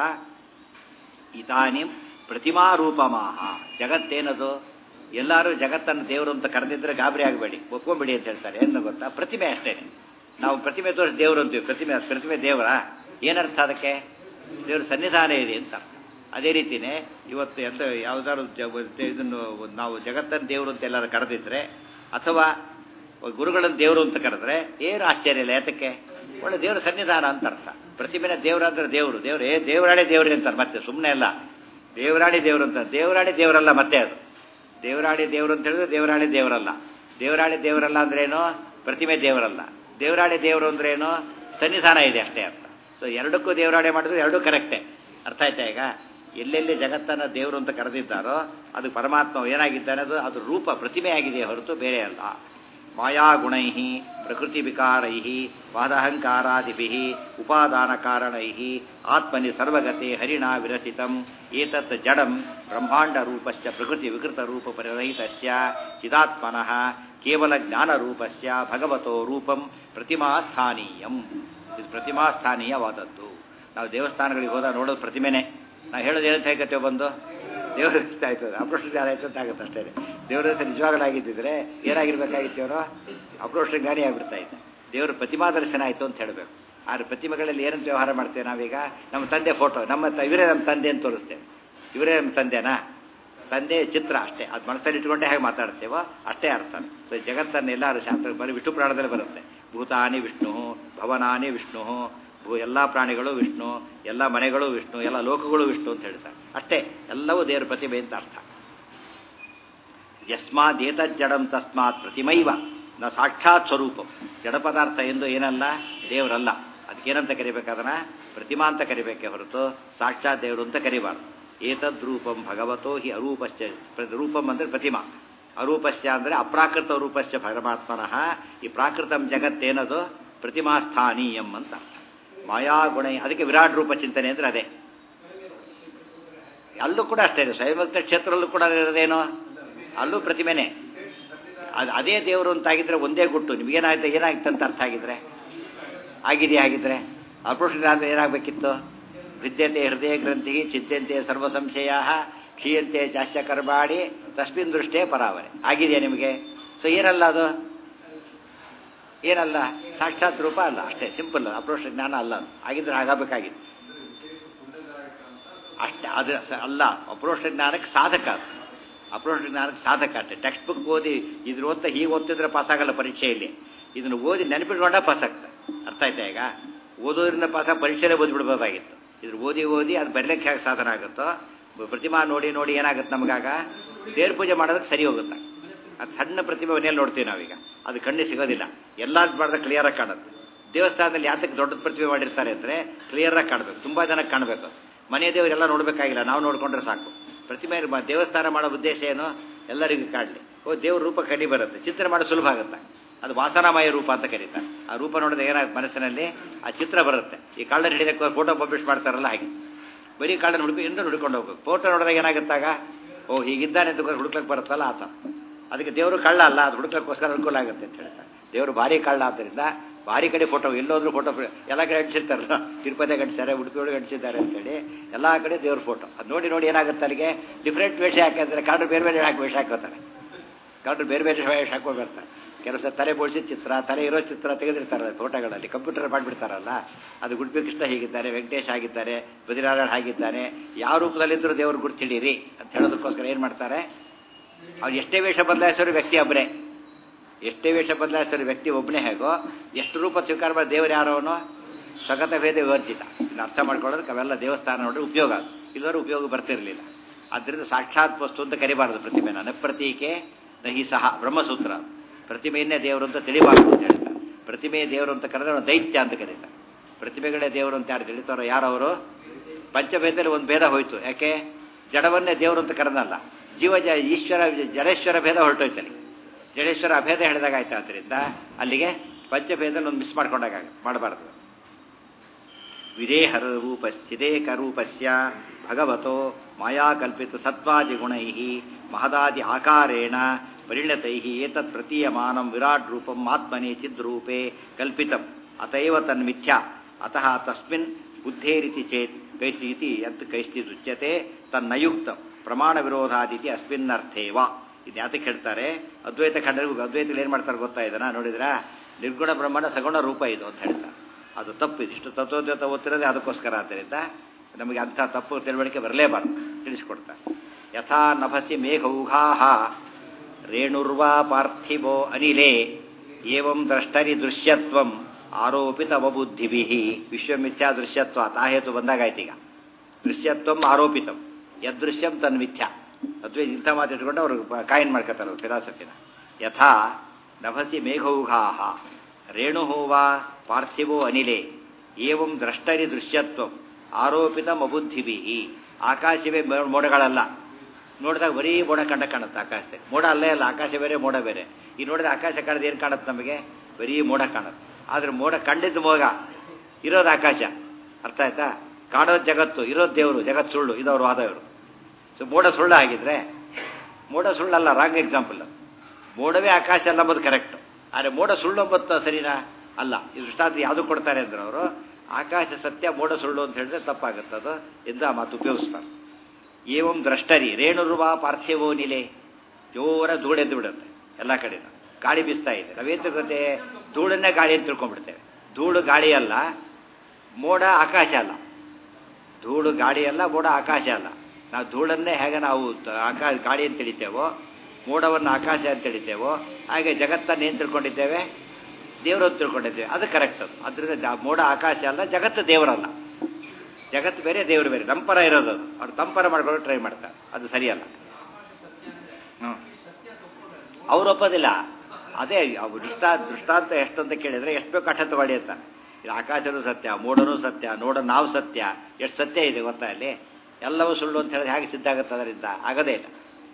ಇದಾನಿಂ ಪ್ರತಿಮಾರೂಪಮಾಹ. ಜಗತ್ತೇನದು? ಎಲ್ಲರೂ ಜಗತ್ತನ್ನು ದೇವರು ಅಂತ ಕರೆದಿದ್ರೆ ಗಾಬರಿ ಆಗಬೇಡಿ, ಒಪ್ಕೊಂಬಿಡಿ ಅಂತ ಹೇಳ್ತಾರೆ. ಏನು ಗೊತ್ತಾ? ಪ್ರತಿಮೆ ಅಷ್ಟೇನೆ. ನಾವು ಪ್ರತಿಮೆ ತೋರಿಸಿ ದೇವರು ಅಂತೀವಿ. ಪ್ರತಿಮೆ ಪ್ರತಿಮೆ ದೇವರ ಏನರ್ಥ? ಅದಕ್ಕೆ ದೇವ್ರ ಸನ್ನಿಧಾನ ಇದೆ ಅಂತ ಅರ್ಥ. ಅದೇ ರೀತಿಯೇ ಇವತ್ತು ಎಂತ ಯಾವುದಾದ್ರು ಇದನ್ನು ನಾವು ಜಗತ್ತನ್ನು ದೇವರು ಅಂತ ಎಲ್ಲರೂ ಕರೆದಿದ್ರೆ ಅಥವಾ ಗುರುಗಳನ್ನು ದೇವರು ಅಂತ ಕರೆದ್ರೆ ಏನು ಆಶ್ಚರ್ಯ ಇಲ್ಲ. ಯಾತಕ್ಕೆ? ಒಳ್ಳೆ ದೇವರ ಸನ್ನಿಧಾನ ಅಂತ ಅರ್ಥ. ಪ್ರತಿಮೆನ ದೇವರು ಅಂದ್ರೆ ದೇವರು ದೇವರು ಏ ದೇವರಾಣಿ ದೇವ್ರಿ ಅಂತಾರೆ. ಮತ್ತೆ ಸುಮ್ಮನೆ ಅಲ್ಲ, ದೇವರಾಣಿ ದೇವರು ಅಂತ. ದೇವರಾಣಿ ದೇವರಲ್ಲ, ಮತ್ತೆ ಅದು ದೇವರಾಣಿ ದೇವರು ಅಂತ ಹೇಳಿದ್ರೆ ದೇವರಾಣಿ ದೇವರಲ್ಲ. ದೇವರಾಣಿ ದೇವರಲ್ಲ ಅಂದ್ರೇನು? ಪ್ರತಿಮೆ ದೇವರಲ್ಲ. ದೇವರಾಣಿ ದೇವರು ಅಂದ್ರೇನು? ಸನ್ನಿಧಾನ ಇದೆ ಅಷ್ಟೇ ಅರ್ಥ. ಸೊ ಎರಡಕ್ಕೂ ದೇವರಾಣೆ ಮಾಡಿದ್ರು ಎರಡೂ ಕರೆಕ್ಟೇ. ಅರ್ಥ ಆಯ್ತಾ? ಈಗ ಎಲ್ಲೆಲ್ಲಿ ಜಗತ್ತನ್ನು ದೇವರು ಅಂತ ಕರೆದಿದ್ದಾರೋ ಅದು ಪರಮಾತ್ಮ ಏನಾಗಿದ್ದಾನೆ? ಅದು ಅದು ರೂಪ ಪ್ರತಿಮೆ ಆಗಿದೆಯೇ ಹೊರತು ಬೇರೆ ಅಲ್ಲ. ಮಾಯಾಗುಣೈ ಪ್ರಕೃತಿ ವಿಕಾರೈ ವಾದಹಂಕಾರಾದಿಭಿ ಉಪಾದಾನ ಕಾರಣೈ ಆತ್ಮನಿ ಸರ್ವಗತೆ ಹರಿಣಾ ವಿರಚಿತಂ ಏತತ್ ಜಡಂ ಬ್ರಹ್ಮಾಂಡ ರೂಪಸ್ಯ ಪ್ರಕೃತಿ ವಿಕೃತ ರೂಪ ಪರಿರಹಿತಸ್ಯ ಚಿದಾತ್ಮನಃ ಕೇವಲ ಜ್ಞಾನ ರೂಪಸ್ಯ ಭಗವತೋ ರೂಪಂ ಪ್ರತಿಮಾಸ್ಥಾನೀಯಂ. ಇದು ಪ್ರತಿಮಾಸ್ಥಾನೀಯವಾದದ್ದು. ನಾವು ದೇವಸ್ಥಾನಗಳಿಗೆ ಹೋದಾಗ ನೋಡೋದು ಪ್ರತಿಮೆನೆ. ನಾವು ಹೇಳೋದು ಏನಂತ ಹೇಗತ್ತೇವೆ? ಬಂದು ದೇವರ ಇಷ್ಟ ಆಯ್ತದೆ, ಅಪ್ರೋಷ್ಟ ಜ್ಞಾನ ಆಯ್ತು ಅಂತ ಆಗುತ್ತೆ ಅಷ್ಟೇ. ದೇವರ ಹೆಸರು ನಿಜವಾಗಲಾಗಿದ್ದಿದ್ರೆ ಏನಾಗಿರ್ಬೇಕಾಗಿತ್ತು? ಅವರು ಅಪ್ರೋಷ್ಟ ಜ್ಞಾನಿ ಆಗಿಬಿಡ್ತಾ ಇದ್ದ. ದೇವರ ಪ್ರತಿಮಾ ದರ್ಶನ ಆಯಿತು ಅಂತ ಹೇಳಬೇಕು. ಆದರೆ ಪ್ರತಿಮೆಗಳಲ್ಲಿ ಏನಂತ ವ್ಯವಹಾರ ಮಾಡ್ತೇವೆ ನಾವೀಗ? ನಮ್ಮ ತಂದೆ ಫೋಟೋ, ನಮ್ಮ ಇವರೇ ನಮ್ಮ ತಂದೆ ಅಂತ ತೋರಿಸ್ತೇವೆ. ಇವರೇ ನಮ್ಮ ತಂದೆನಾ? ತಂದೆ ಚಿತ್ರ ಅಷ್ಟೇ. ಅದು ಮನಸ್ಸಲ್ಲಿ ಇಟ್ಕೊಂಡೇ ಹೇಗೆ ಮಾತಾಡ್ತೇವೋ ಅಷ್ಟೇ ಅರ್ಥ. ಸೊ ಜಗತ್ತನ್ನೆಲ್ಲರೂ ಶಾಸ್ತ್ರ ಬರೀ ವಿಷ್ಣು ಪುರಾಣದಲ್ಲಿ ಬರುತ್ತೆ. ಭೂತಾನಿ ವಿಷ್ಣು, ಭವನಾನಿ ವಿಷ್ಣು, ಭೂ ಎಲ್ಲ ಪ್ರಾಣಿಗಳು ವಿಷ್ಣು, ಎಲ್ಲ ಮನೆಗಳು ವಿಷ್ಣು, ಎಲ್ಲ ಲೋಕಗಳು ವಿಷ್ಣು ಅಂತ ಹೇಳ್ತಾರೆ. ಅಷ್ಟೇ, ಎಲ್ಲವೂ ದೇವರ ಪ್ರತಿಮೆ ಅಂತ ಅರ್ಥ. ಯಸ್ಮಾತ್ ಏತಜ್ಜಡಂ ತಸ್ಮಾತ್ ಪ್ರತಿಮೈವ ನ ಸಾಕ್ಷಾತ್ ಸ್ವರೂಪಂ. ಜಡ ಪದಾರ್ಥ ಎಂದು ಏನಲ್ಲ, ದೇವರಲ್ಲ. ಅದಕ್ಕೇನಂತ ಕರಿಬೇಕಾದನ? ಪ್ರತಿಮಾ ಅಂತ ಕರಿಬೇಕೇ ಹೊರತು ಸಾಕ್ಷಾತ್ ದೇವರು ಅಂತ ಕರಿಬಾರ್ದು. ಏತದ್ರೂಪಂ ಭಗವತೋ ಹಿ ಅರೂಪಶ್ಚ. ರೂಪಂ ಅಂದರೆ ಪ್ರತಿಮಾ, ಅರೂಪಶ್ಚ ಅಂದರೆ ಅಪ್ರಾಕೃತ ರೂಪಶ್ಚ ಪರಮಾತ್ಮನಃ. ಈ ಪ್ರಾಕೃತಂ ಜಗತ್ತೇನದು? ಪ್ರತಿಮಾಸ್ಥಾನೀಯಂ ಅಂತ ಅರ್ಥ. ಮಾಯಾಗುಣ, ಅದಕ್ಕೆ ವಿರಾಟ್ ರೂಪ ಚಿಂತನೆ ಅಂದರೆ ಅದೇ. ಅಲ್ಲೂ ಕೂಡ ಅಷ್ಟೇ ಇದೆ. ಸ್ವಯಂಭಕ್ತ ಕ್ಷೇತ್ರದಲ್ಲೂ ಕೂಡ ಇರೋದೇನೋ, ಅಲ್ಲೂ ಪ್ರತಿಮೆನೆ. ಅದು ಅದೇ ದೇವರು ಅಂತಾಗಿದ್ರೆ ಒಂದೇ ಗುಟ್ಟು. ನಿಮಗೇನಾಯ್ತು ಏನಾಗಿತ್ತು ಅಂತ ಅರ್ಥ ಆಗಿದ್ರೆ ಆಗಿದೆಯಾ? ಆಗಿದ್ರೆ ಅಪೃಷ್ಟ ಅಂದರೆ ಏನಾಗಬೇಕಿತ್ತು? ವಿದ್ಯತೆ ಹೃದಯ ಗ್ರಂಥಿ ಚಿಂತ್ಯಂತೆ ಸರ್ವ ಸಂಶಯ ಕ್ಷೀಯಂತೆ ಜಾಸ್ಯ ಕರ್ಮಾಡಿ ತಸ್ಮಿನ್ ದೃಷ್ಟೇ ಪರಾವರೆ. ಆಗಿದೆಯಾ ನಿಮಗೆ? ಸೊ ಏನಲ್ಲ ಅದು? ಏನಲ್ಲ? ಸಾಕ್ಷಾತ್ ರೂಪ ಅಲ್ಲ, ಅಷ್ಟೇ ಸಿಂಪಲ್. ಅಪ್ರೋಷ್ಟ ಜ್ಞಾನ ಅಲ್ಲ. ಆಗಿದ್ರೆ ಆಗಬೇಕಾಗಿತ್ತು ಅಷ್ಟೇ. ಅದು ಅಲ್ಲ. ಅಪ್ರೋಷ್ಟ ಜ್ಞಾನಕ್ಕೆ ಸಾಧಕ. ಅದು ಅಪ್ರೋಷ್ಟ ಜ್ಞಾನಕ್ಕೆ ಸಾಧಕ ಅಷ್ಟೇ. ಟೆಕ್ಸ್ಟ್ ಬುಕ್ ಓದಿ ಇದ್ರ ಓದ್ತಾ ಹೀಗೆ ಓದ್ತಿದ್ರೆ ಪಾಸ್ ಆಗಲ್ಲ ಪರೀಕ್ಷೆಯಲ್ಲಿ. ಇದನ್ನು ಓದಿ ನೆನಪಿಟ್ಕೊಂಡ ಪಾಸ್ ಆಗ್ತದೆ. ಅರ್ಥ ಆಯ್ತಾ? ಈಗ ಓದೋದ್ರಿಂದ ಪಾಸ ಪರೀಕ್ಷೆಯಲ್ಲೇ ಓದ್ಬಿಡ್ಬೋದಾಗಿತ್ತು. ಇದ್ರ ಓದಿ ಓದಿ ಅದು ಬರಲಿಕ್ಕೆ ಹೇಗೆ ಸಾಧನ ಆಗುತ್ತೋ, ಪ್ರತಿಮಾ ನೋಡಿ ನೋಡಿ ಏನಾಗುತ್ತೆ ನಮಗಾಗ? ದೇವ್ರ ಪೂಜೆ ಮಾಡೋದಕ್ಕೆ ಸರಿ ಹೋಗುತ್ತೆ. ಅದು ಸಣ್ಣ ಪ್ರತಿಮೆ ಮನೆಯಲ್ಲಿ ನೋಡ್ತೀವಿ ನಾವೀಗ, ಅದು ಕಣ್ಣಿಗೆ ಸಿಗೋದಿಲ್ಲ. ಎಲ್ಲ ಮಾಡಿದ್ರೆ ಕ್ಲಿಯರಾಗಿ ಕಾಣುತ್ತೆ. ದೇವಸ್ಥಾನದಲ್ಲಿ ಯಾತಕ್ಕೆ ದೊಡ್ಡ ಪ್ರತಿಮೆ ಮಾಡಿರ್ತಾರೆ ಅಂದರೆ ಕ್ಲಿಯರಾಗಿ ಕಾಣಬೇಕು, ತುಂಬ ಜನಕ್ಕೆ ಕಾಣಬೇಕು. ಮನೆ ದೇವರೆಲ್ಲ ನೋಡಬೇಕಾಗಿಲ್ಲ, ನಾವು ನೋಡಿಕೊಂಡ್ರೆ ಸಾಕು. ಪ್ರತಿಮೆ ದೇವಸ್ಥಾನ ಮಾಡೋ ಉದ್ದೇಶ ಏನು? ಎಲ್ಲರಿಗೂ ಕಾಡಲಿ. ಓ ದೇವ್ರ ರೂಪ ಕಡಿ ಬರುತ್ತೆ, ಚಿತ್ರ ಮಾಡೋದು ಸುಲಭ ಆಗುತ್ತೆ. ಅದು ವಾಸನಾಮಯ ರೂಪ ಅಂತ ಕರೀತಾರೆ. ಆ ರೂಪ ನೋಡಿದ್ರೆ ಏನಾಗುತ್ತೆ ಮನಸ್ಸಿನಲ್ಲಿ? ಆ ಚಿತ್ರ ಬರುತ್ತೆ. ಈ ಕಳ್ಳನ ಹಿಡಿದಕ್ಕೆ ಫೋಟೋ ಪಬ್ಲಿಷ್ ಮಾಡ್ತಾರಲ್ಲ ಹಾಗೆ, ಬರೀ ಕಳ್ಳನ ಹುಡುಕಿ ಎಂದು ಹುಡ್ಕೊಂಡು ಹೋಗ್ಬೇಕು. ಫೋಟೋ ನೋಡಿದಾಗ ಏನಾಗುತ್ತಾಗ? ಓ ಹೀಗಿದ್ದಾನೆ ಅಂತ ಹುಡುಕ್ಲಕ್ಕೆ ಬರುತ್ತಲ್ಲ ಆತ. ಅದಕ್ಕೆ ದೇವರು ಕಳ್ಳ ಅಲ್ಲ, ಅದು ಹುಡುಕ್ಲಕ್ಕೋಸ್ಕರ ಅನುಕೂಲ ಆಗುತ್ತೆ ಅಂತ ಹೇಳ್ತಾರೆ. ದೇವರು ಭಾರಿ ಕಳ್ಳ ಆದ್ದರಿಂದ ಭಾರಿ ಕಡೆ ಫೋಟೋ ಎಲ್ಲೋದ್ರೂ ಫೋಟೋ ಎಲ್ಲ ಕಡೆ ಅಂಟಿಸಿರ್ತಾರಲ್ಲ, ತಿರುಪತಿಗೆ ಅಂಟಿಸಿದ್ದಾರೆ, ಉಡುಪಿ ಒಳಗೆ ಅಂಟಿಸಿದ್ದಾರೆ ಅಂತೇಳಿ ಎಲ್ಲ ಕಡೆ ದೇವ್ರ ಫೋಟೋ. ಅದು ನೋಡಿ ನೋಡಿ ಏನಾಗುತ್ತೆ ಅಲ್ಲಿಗೆ ಡಿಫ್ರೆಂಟ್ ವೇಷ ಹಾಕಿದ್ರೆ ಕಾಡ್ರು ಬೇರೆ ಬೇರೆ ಹಾಕಿ ವೇಷ ಹಾಕೋತಾರೆ. ಕಾಡ್ರು ಬೇರೆ ಬೇರೆ ವೇಷ ಹಾಕೊಂಡು ಬರ್ತಾರೆ. ಕೆಲವು ಸಲ ತಲೆ ಬೋಳಿಸಿದ ಚಿತ್ರ, ತಲೆ ಇರೋ ಚಿತ್ರ ತೆಗೆದಿರ್ತಾರೆ ಫೋಟೋಗಳಲ್ಲಿ, ಕಂಪ್ಯೂಟರ್ ಮಾಡಿಬಿಡ್ತಾರಲ್ಲ. ಅದು ಗುಡ್ಬಿ ಕೃಷ್ಣ ಹೀಗಿದ್ದಾರೆ, ವೆಂಕಟೇಶ್ ಆಗಿದ್ದಾರೆ, ಬದಿನಾರಾಯಣ ಆಗಿದ್ದಾನೆ, ಯಾವ ರೂಪದಲ್ಲಿದ್ದರೂ ದೇವ್ರು ಗುರ್ತಿಡೀರಿ ಅಂತ ಹೇಳೋದಕ್ಕೋಸ್ಕರ ಏನು ಮಾಡ್ತಾರೆ, ಅವ್ರು ಎಷ್ಟೇ ವೇಷ ಬದಲಾಯಿಸೋರು ವ್ಯಕ್ತಿ ಒಬ್ಬರೇ, ಎಷ್ಟೇ ವೇಷ ಬದಲಾಯಿಸೋರು ವ್ಯಕ್ತಿ ಒಬ್ಬನೇ ಹೇಗೋ, ಎಷ್ಟು ರೂಪ ಸ್ವೀಕಾರ ಮಾಡಿ ದೇವರು ಯಾರೋನೋ ಸ್ವಗತ ಭೇದ ವಿವರ್ಜಿತ. ಇನ್ನು ಅರ್ಥ ಮಾಡ್ಕೊಳ್ಳೋದಕ್ಕೆ ಅವೆಲ್ಲ ದೇವಸ್ಥಾನ ನೋಡ್ರೆ ಉಪಯೋಗ ಅದು, ಇಲ್ಲವರು ಉಪಯೋಗ ಬರ್ತಿರಲಿಲ್ಲ. ಆದ್ದರಿಂದ ಸಾಕ್ಷಾತ್ ವಸ್ತು ಅಂತ ಕರಿಬಾರದು ಪ್ರತಿಮೆನ. ನ ಪ್ರತೀಕೆ ನಹಿ ಸಹ ಬ್ರಹ್ಮಸೂತ್ರ. ಪ್ರತಿಮೆಯನ್ನೇ ದೇವರು ಅಂತ ತಿಳಿಬಾರದು ಅಂತ ಹೇಳ್ತಾರೆ. ಪ್ರತಿಮೆಯ ದೇವರು ಅಂತ ಕರೆದ್ರೆ ಅವನು ದೈತ್ಯ ಅಂತ ಕರೀತಾರೆ. ಪ್ರತಿಮೆಗಳೇ ದೇವರು ಅಂತ ಯಾರು ತಿಳಿತಾರೋ ಯಾರವರು, ಪಂಚಭೇದದಲ್ಲಿ ಒಂದು ಭೇದ ಹೋಯ್ತು. ಯಾಕೆ ಜಡವನ್ನೇ ದೇವರು ಅಂತ ಕರೆದಲ್ಲ, ಜೀವ ಜ ಈಶ್ವರ ಜಡೇಶ್ವರ ಭೇದ ಹೊರಟೋಯ್ತಲ್ಲಿ. ಜಡೇಶ್ವರ ಅಭೇದ ಹೇಳಿದಾಗ ಆಯ್ತು. ಆದ್ದರಿಂದ ಅಲ್ಲಿಗೆ ಪಂಚಭೇದಲ್ಲಿ ಒಂದು ಮಿಸ್ ಮಾಡ್ಕೊಂಡಾಗ ಮಾಡಬಾರದು. ವಿದೇಹ ರೂಪ ಚಿದೇಕ ರೂಪಸ್ಯ ಭಗವತೋ ಮಾಯಾಕಲ್ಪಿತ ಸತ್ವಾದಿ ಗುಣೈ ಮಹದಾದಿ ಆಕಾರೇಣ ಪರಿಣತೈ ಏತತ್ ಪ್ರತೀಯಮಾನಂ ವಿರಾಟ್ ರೂಪಂ ಆತ್ಮನೇ ಚಿದ್ರೂಪೇ ಕಲ್ಪಿತಂ ಅತೈವ ತನ್ಮಿಥ್ಯಾ ಅತಃ ತಸ್ಮಿನ್ ಬುದ್ಧೇರಿತಿ ಚೇತ್ ಕೈಸ್ತಿ ಇತಿ ಯತ್ ಕೈಸ್ತಿದುಚ್ಯತೆ ತನ್ನಯುಕ್ತಂ ಪ್ರಮಾಣ ವಿರೋಧಾದಿತಿ ಅಸ್ಮಿನ್ನರ್ಥೇವ. ಇದು ಯಾತಕ್ಕೆ ಹೇಳ್ತಾರೆ, ಅದ್ವೈತ ಖಂಡರಿಗೂ ಅದ್ವೈತಗಳು ಏನು ಮಾಡ್ತಾರೆ ಗೊತ್ತಾ, ಇದನ್ನ ನೋಡಿದ್ರೆ ನಿರ್ಗುಣ ಬ್ರಹ್ಮಣ ಸಗುಣ ರೂಪ ಇದು ಅಂತ ಹೇಳ್ತಾರೆ. ಅದು ತಪ್ಪು. ಇದಿಷ್ಟು ತತ್ವೋದ್ಯತ ಓದ್ತಿರೋದೇ ಅದಕ್ಕೋಸ್ಕರ. ಆದ್ದರಿಂದ ನಮಗೆ ಅಂಥ ತಪ್ಪು ತಿಳುವಳಿಕೆ ಬರಲೇಬಾರ್ದು, ತಿಳಿಸ್ಕೊಡ್ತಾರೆ. ಯಥಾ ನಭಸಿ ಮೇಘೌಘಾಹ ರೇಣುರ್ವಾ ಪಾರ್ಥಿವೋ ಅನಿಲೇ ಏವಂ ದ್ರಷ್ಟರಿ ದೃಶ್ಯತ್ವಂ ಆರೋಪಿತವಬುದ್ಧಿಭಿ ವಿಶ್ವಮಿಥ್ಯಾ ದೃಶ್ಯತ್ವ ತಾಹೇತು ಬಂದಾಗಾಯ್ತು. ಈಗ ದೃಶ್ಯತ್ವಂ ಆರೋಪಿತಂ ಯದೃಶ್ಯಂ ತನ್ಮಿಥ್ಯಾ. ಅದ್ವೇ ಇಂಥ ಮಾತು ಇಟ್ಕೊಂಡು ಅವರು ಕಾಯಿನ್ ಮಾಡ್ಕೊತಾರೆ ಫಿಲಾಸಫಿನ. ಯಥಾ ನಭಸಿ ಮೇಘೌಘಾಹ ರೇಣುಹೋವಾ ಪಾರ್ಥಿವೋ ಅನಿಲೇ ಏವಂ ದ್ರಷ್ಟರಿ ದೃಶ್ಯತ್ವಂ ಆರೋಪಿತಂ ಅಬುದ್ಧಿಭಿ. ಆಕಾಶವೇ ಮೋಡಗಳಲ್ಲ, ನೋಡಿದಾಗ ಬರೀ ಮೋಡ ಕಂಡ ಕಾಣುತ್ತೆ ಆಕಾಶದಲ್ಲಿ. ಮೋಡ ಅಲ್ಲೇ ಅಲ್ಲ, ಆಕಾಶ ಬೇರೆ ಮೋಡ ಬೇರೆ. ಈ ನೋಡಿದ ಆಕಾಶ ಕಾಣೋದು ಏನು ಕಾಣುತ್ತೆ ನಮಗೆ, ಬರೀ ಮೋಡ ಕಾಣುತ್ತೆ. ಆದರೆ ಮೋಡ ಕಂಡಿದ್ದು ಮೋಗ, ಇರೋದು ಆಕಾಶ. ಅರ್ಥ ಆಯ್ತಾ? ಕಾಣೋದು ಜಗತ್ತು, ಇರೋದು ದೇವರು, ಜಗತ್ತು ಸುಳ್ಳು, ಇದವರು ವಾದವರು. ಸೊ ಮೋಡ ಸುಳ್ಳು ಆಗಿದ್ರೆ, ಮೋಡ ಸುಳ್ಳಲ್ಲ, ರಾಂಗ್ ಎಕ್ಸಾಂಪಲ್. ಮೋಡವೇ ಆಕಾಶ ಅಲ್ಲ ಅಂಬೋದು ಕರೆಕ್ಟು, ಆದರೆ ಮೋಡ ಸುಳ್ಳು ಅಂಬತ್ತು ಸರಿನಾ ಅಲ್ಲ. ಈ ದೃಷ್ಟಾಂತ ಯಾವುದು ಕೊಡ್ತಾರೆ ಅಂದ್ರೆ ಅವರು ಆಕಾಶ ಸತ್ಯ ಮೋಡ ಸುಳ್ಳು ಅಂತ ಹೇಳಿದ್ರೆ ತಪ್ಪಾಗುತ್ತದು ಎಂದು ಆ ಮಾತು ಉಪಯೋಗಿಸ್ತಾರೆ. ಏವಂ ದ್ರಷ್ಟರಿ ರೇಣುರ್ವಾ ಪಾರ್ಥಿವೋ ನಿಲೆ, ಜೋರ ಧೂಳೆದ್ದು ಬಿಡುತ್ತೆ ಎಲ್ಲ ಕಡೆನೂ. ಗಾಳಿ ಬೀಸ್ತಾ ಇದೆ, ನಾವೇನು ತಿಳ್ಕೊತೆ, ಧೂಳನ್ನೇ ಗಾಳಿ ಅಂತ ತಿಳ್ಕೊಂಡ್ಬಿಡ್ತೇವೆ. ಧೂಳು ಗಾಳಿ ಅಲ್ಲ, ಮೋಡ ಆಕಾಶ ಅಲ್ಲ. ಧೂಳು ಗಾಳಿ ಅಲ್ಲ, ಮೋಡ ಆಕಾಶ ಅಲ್ಲ. ನಾವು ಧೂಳನ್ನೇ ಹೇಗೆ ನಾವು ಆಕಾಶ ಗಾಳಿ ಅಂತ ತಿಳಿತೇವೋ, ಮೋಡವನ್ನು ಆಕಾಶ ಅಂತ ತಿಳಿತೇವೋ, ಹಾಗೆ ಜಗತ್ತನ್ನು ಏನು ತಿಳ್ಕೊಂಡಿದ್ದೇವೆ, ದೇವರು ಅಂತ ತಿಳ್ಕೊಂಡಿದ್ದೇವೆ. ಅದು ಕರೆಕ್ಟ್. ಅದು ಅದರಿಂದ ಮೋಡ ಆಕಾಶ ಅಲ್ಲ, ಜಗತ್ತು ದೇವರಲ್ಲ. ಜಗತ್ತು ಬೇರೆ, ದೇವರು ಬೇರೆ. ತಂಪರ ಇರೋದು ಅದು. ಅವ್ರು ತಂಪರ ಮಾಡ್ಕೊಂಡು ಟ್ರೈ ಮಾಡ್ತಾರೆ, ಅದು ಸರಿಯಲ್ಲ. ಹ್ಞೂ ಅವ್ರು ಒಪ್ಪೋದಿಲ್ಲ. ಅದೇ ಅವ್ರು ದೃಷ್ಟಾ ದೃಷ್ಟಾಂತ ಎಷ್ಟು ಅಂತ ಕೇಳಿದರೆ ಎಷ್ಟು ಬೇಕು ಅಷ್ಟ ತಗೊಳ್ಳಿ ಅಂತ. ಇದು ಆಕಾಶನೂ ಸತ್ಯ, ಮೋಡನೂ ಸತ್ಯ, ನೋಡ ನಾವು ಸತ್ಯ, ಎಷ್ಟು ಸತ್ಯ ಇದೆ ಗೊತ್ತಾ ಇಲ್ಲಿ. ಎಲ್ಲವೂ ಸುಳ್ಳು ಅಂತ ಹೇಳಿದ್ರೆ ಹೇಗೆ ಸಿದ್ಧ ಆಗುತ್ತೆ? ಅದರಿಂದ ಆಗದೇ ಇಲ್ಲ.